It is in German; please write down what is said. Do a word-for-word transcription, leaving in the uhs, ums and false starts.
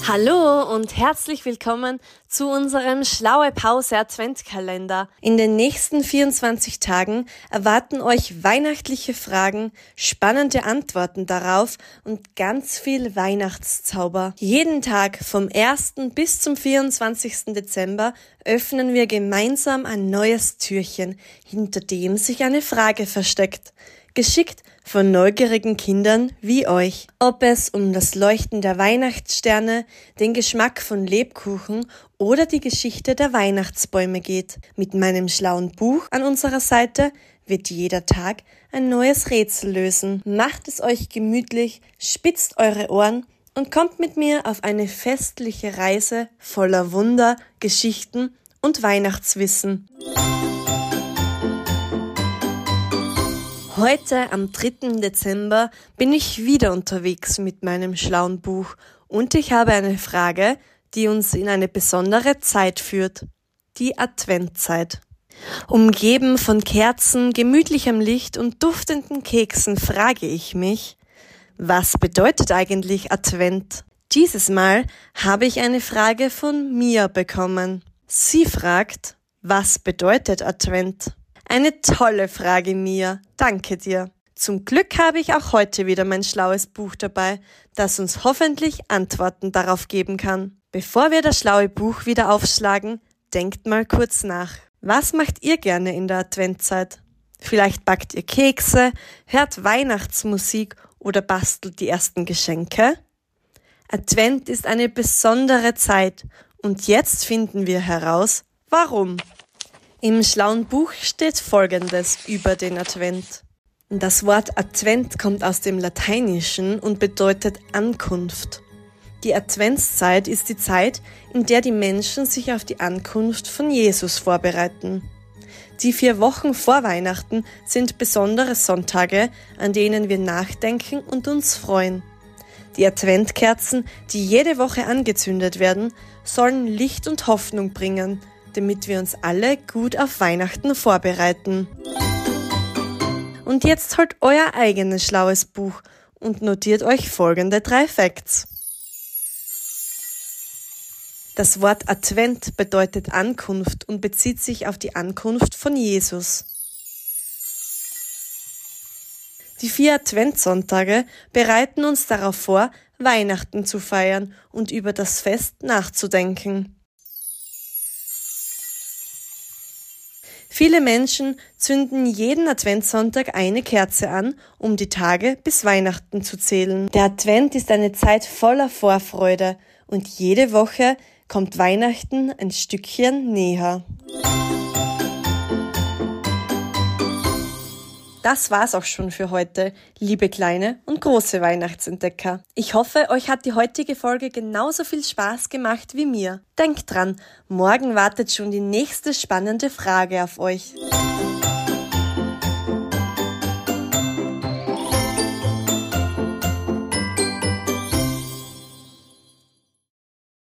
Hallo und herzlich willkommen zu unserem Schlaue Pause Adventkalender. In den nächsten vierundzwanzig Tagen erwarten euch weihnachtliche Fragen, spannende Antworten darauf und ganz viel Weihnachtszauber. Jeden Tag vom ersten bis zum vierundzwanzigsten Dezember öffnen wir gemeinsam ein neues Türchen, hinter dem sich eine Frage versteckt. Geschickt von neugierigen Kindern wie euch. Ob es um das Leuchten der Weihnachtssterne, den Geschmack von Lebkuchen oder die Geschichte der Weihnachtsbäume geht. Mit meinem schlauen Buch an unserer Seite wird jeder Tag ein neues Rätsel lösen. Macht es euch gemütlich, spitzt eure Ohren und kommt mit mir auf eine festliche Reise voller Wunder, Geschichten und Weihnachtswissen. Heute, am dritten Dezember, bin ich wieder unterwegs mit meinem schlauen Buch und ich habe eine Frage, die uns in eine besondere Zeit führt, die Adventzeit. Umgeben von Kerzen, gemütlichem Licht und duftenden Keksen frage ich mich, was bedeutet eigentlich Advent? Dieses Mal habe ich eine Frage von Mia bekommen. Sie fragt, was bedeutet Advent? Eine tolle Frage, Mia. Danke dir. Zum Glück habe ich auch heute wieder mein schlaues Buch dabei, das uns hoffentlich Antworten darauf geben kann. Bevor wir das schlaue Buch wieder aufschlagen, denkt mal kurz nach. Was macht ihr gerne in der Adventzeit? Vielleicht backt ihr Kekse, hört Weihnachtsmusik oder bastelt die ersten Geschenke? Advent ist eine besondere Zeit und jetzt finden wir heraus, warum. Im schlauen Buch steht Folgendes über den Advent. Das Wort Advent kommt aus dem Lateinischen und bedeutet Ankunft. Die Adventszeit ist die Zeit, in der die Menschen sich auf die Ankunft von Jesus vorbereiten. Die vier Wochen vor Weihnachten sind besondere Sonntage, an denen wir nachdenken und uns freuen. Die Adventkerzen, die jede Woche angezündet werden, sollen Licht und Hoffnung bringen, damit wir uns alle gut auf Weihnachten vorbereiten. Und jetzt holt euer eigenes schlaues Buch und notiert euch folgende drei Facts. Das Wort Advent bedeutet Ankunft und bezieht sich auf die Ankunft von Jesus. Die vier Adventssonntage bereiten uns darauf vor, Weihnachten zu feiern und über das Fest nachzudenken. Viele Menschen zünden jeden Adventssonntag eine Kerze an, um die Tage bis Weihnachten zu zählen. Der Advent ist eine Zeit voller Vorfreude und jede Woche kommt Weihnachten ein Stückchen näher. Das war's auch schon für heute, liebe kleine und große Weihnachtsentdecker. Ich hoffe, euch hat die heutige Folge genauso viel Spaß gemacht wie mir. Denkt dran, morgen wartet schon die nächste spannende Frage auf euch.